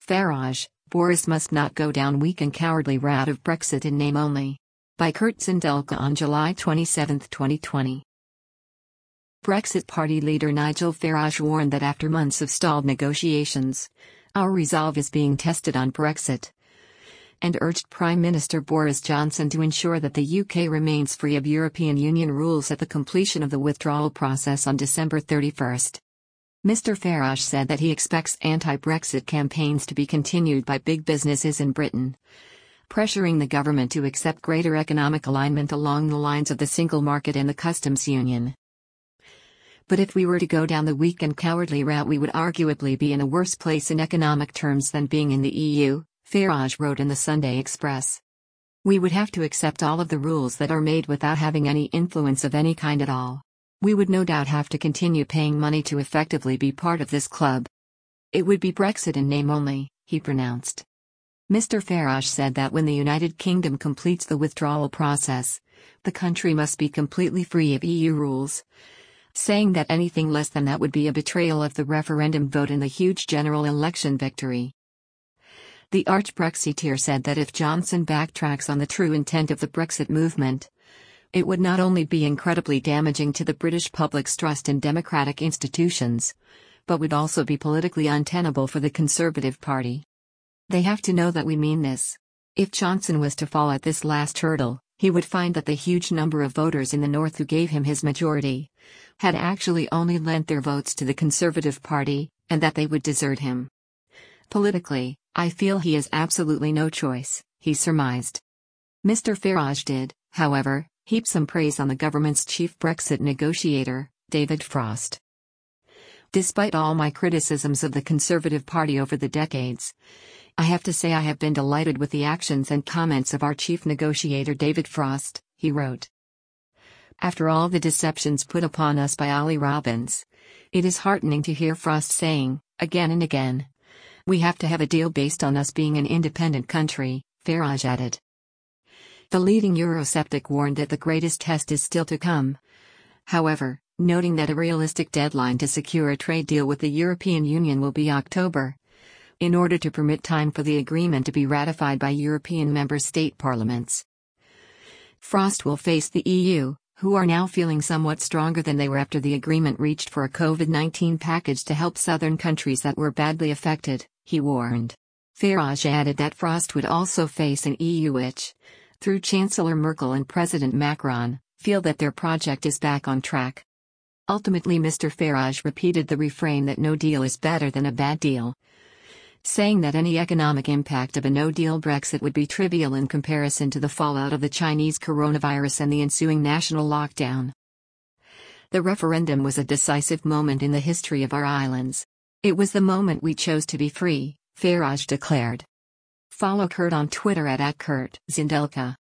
Farage, Boris must not go down weak and cowardly route of Brexit in name only. By Kurt Zindelka on July 27, 2020. Brexit Party leader Nigel Farage warned that after months of stalled negotiations, our resolve is being tested on Brexit, and urged Prime Minister Boris Johnson to ensure that the UK remains free of European Union rules at the completion of the withdrawal process on December 31. Mr. Farage said that he expects anti-Brexit campaigns to be continued by big businesses in Britain, pressuring the government to accept greater economic alignment along the lines of the single market and the customs union. But if we were to go down the weak and cowardly route, we would arguably be in a worse place in economic terms than being in the EU, Farage wrote in the Sunday Express. We would have to accept all of the rules that are made without having any influence of any kind at all. We would no doubt have to continue paying money to effectively be part of this club. It would be Brexit in name only, he pronounced. Mr. Farage said that when the United Kingdom completes the withdrawal process, the country must be completely free of EU rules, saying that anything less than that would be a betrayal of the referendum vote and the huge general election victory. The arch-Brexiteer said that if Johnson backtracks on the true intent of the Brexit movement, it would not only be incredibly damaging to the British public's trust in democratic institutions, but would also be politically untenable for the Conservative Party. They have to know that we mean this. If Johnson was to fall at this last hurdle, he would find that the huge number of voters in the North who gave him his majority had actually only lent their votes to the Conservative Party, and that they would desert him. Politically, I feel he has absolutely no choice, he surmised. Mr. Farage did, however, heap some praise on the government's chief Brexit negotiator, David Frost. Despite all my criticisms of the Conservative Party over the decades, I have to say I have been delighted with the actions and comments of our chief negotiator David Frost, he wrote. After all the deceptions put upon us by Ollie Robbins, it is heartening to hear Frost saying, again and again, we have to have a deal based on us being an independent country, Farage added. The leading Eurosceptic warned that the greatest test is still to come. However, noting that a realistic deadline to secure a trade deal with the European Union will be October, in order to permit time for the agreement to be ratified by European member state parliaments. Frost will face the EU, who are now feeling somewhat stronger than they were after the agreement reached for a COVID-19 package to help southern countries that were badly affected, he warned. Farage added that Frost would also face an EU which, through Chancellor Merkel and President Macron, feel that their project is back on track. Ultimately, Mr. Farage repeated the refrain that no deal is better than a bad deal, saying that any economic impact of a no-deal Brexit would be trivial in comparison to the fallout of the Chinese coronavirus and the ensuing national lockdown. The referendum was a decisive moment in the history of our islands. It was the moment we chose to be free, Farage declared. Follow Kurt on Twitter @KurtZindelka.